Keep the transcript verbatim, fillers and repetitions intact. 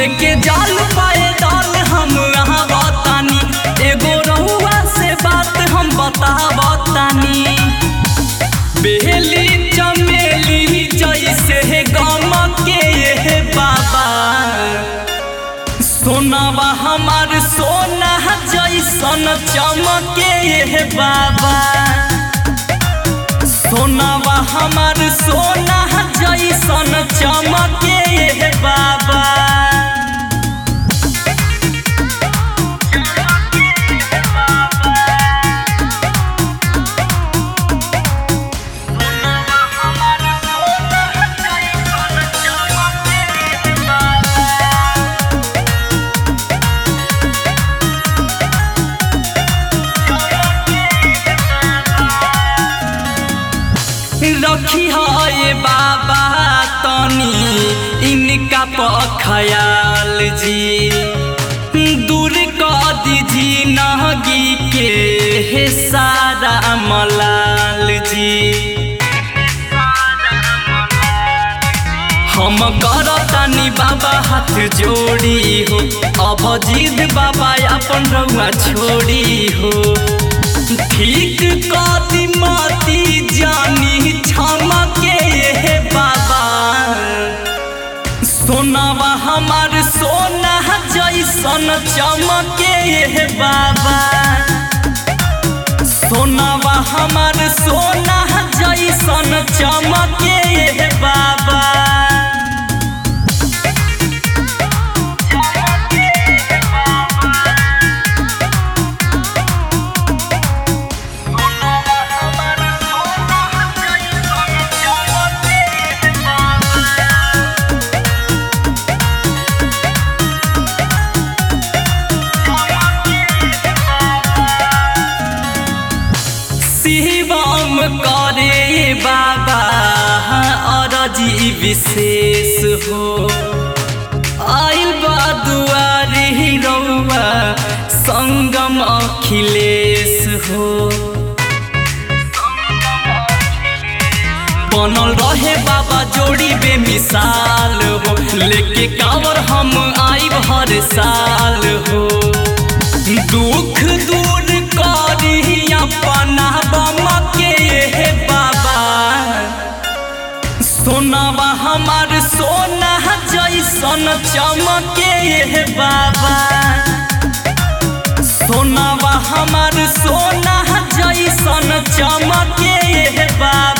लेके जाल पाए डाल हम यहाँ बतानी एगो रहुआ से बात हम बतावतानी। बेली चमेली जैसे गम के ये बाबा सोनावा हमार सोना जैसन चमके ये बाबा सोनावा हमार सोना जैसन चमके ये बाबा। रखी है बाबा तनी इनका पख्याल जी दूर कर दीजी नहगी के हे सारा मलाल जी। हम करतानी बाबा हाथ जोड़ी हो अब जिद बाबा अपन रउआ छोड़ी हो। ठीक कदी मती जानी छमके ये बाबा सोनावा हमार सोना जैसन चमके ये बाबा सोनावा हमार सोना जैसन चमके ये बाबा। शिवम करे बाबा अरजी विशेष हो आइल बा दुआरी रउआ संगम अखिलेश हो। बनल रहे बाबा जोड़ी बेमिसाल हो लेके कांवर हम आइब हर साल हो। दुख दूर करी अपना बम के ये बाबा सोनावा हमार सोना जैसन चमके ये बाबा सोनावा हमार सोना जैसन चमके ये बाबा।